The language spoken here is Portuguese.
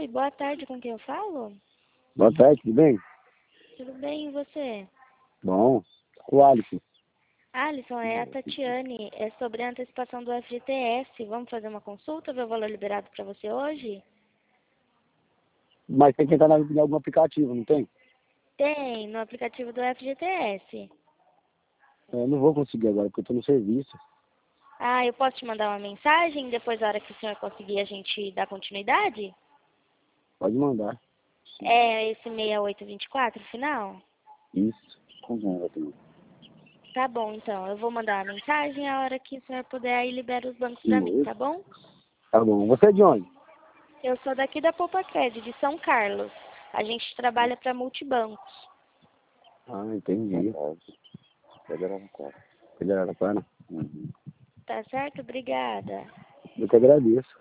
boa tarde, com quem eu falo? Boa tarde, tudo bem? Tudo bem, e você? Bom, com o Alisson. Alisson, é a Tatiane, é sobre a antecipação do FGTS. Vamos fazer uma consulta, ver o valor liberado para você hoje? Mas tem que entrar em algum aplicativo, não tem? Tem, no aplicativo do FGTS. Eu não vou conseguir agora, porque eu tô no serviço. Ah, eu posso te mandar uma mensagem, depois, na hora que o senhor conseguir, a gente dá continuidade? Pode mandar. É esse 6824, final? Isso. Tá bom, então. Eu vou mandar uma mensagem, a hora que o senhor puder, aí libera os bancos pra mim, tá bom? Tá bom. Você é de onde? Eu sou daqui da Poupa Cred, de São Carlos. A gente trabalha para multibancos. Ah, entendi. Federal, Tá certo? Obrigada. Eu que agradeço.